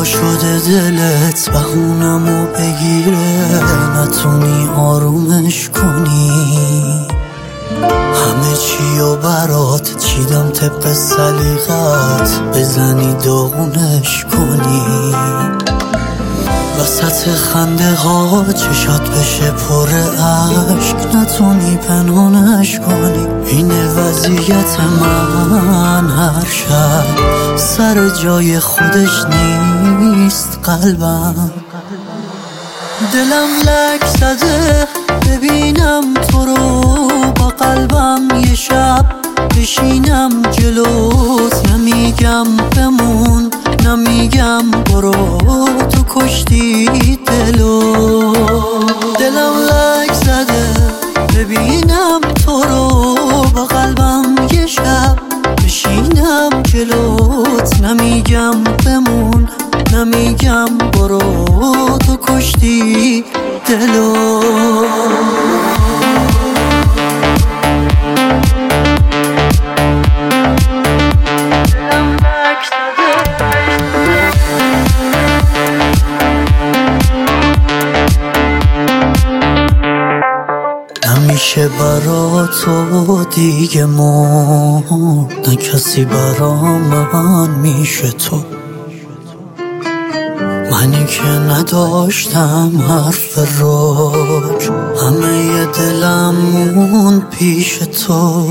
جدا شده دلت بهونمو بگیره، نتونی آرومش کنی. همه چیو برات چیدم طبق سلیقت، بزنی داغونش کنی. وسط خنده ها چشات بشه پر عشق، نتونی پنهانش کنی. اینه وضعیت من هر شب، سر جای خودش نیست قلبم. دلم لک زده ببینم تو رو، با قلبم یه شب بشینم جلوت. نمیگم بمون، نمیگم برو، تو کشتی دلو. دلم لک زده ببینم تو رو، با قلبم یه شب بشینم جلوت. نمیگم بمون، نمیگم برو، تو کشتی دلو. نمیشه برا تو دیگه مرد، نه کسی برا من میشه تو. منی که نداشتم حرف روش، همه دلم موند پیش تو.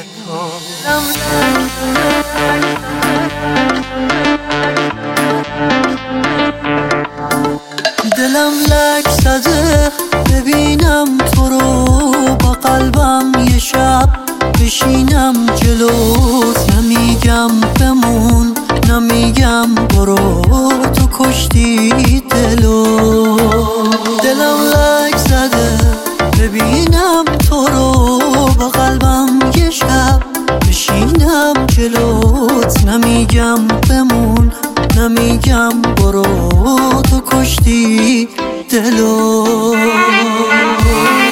دلم لک زده ببینم تو رو، با قلبم یه شب بشینم جلوت. نمیگم بمون، نمیگم برو، تو کشتی دلو. دلم لک زده ببینم تو رو، با قلبم یه شب بشینم جلوت. نمیگم بمون، نمیگم برو، تو کشتی دلو.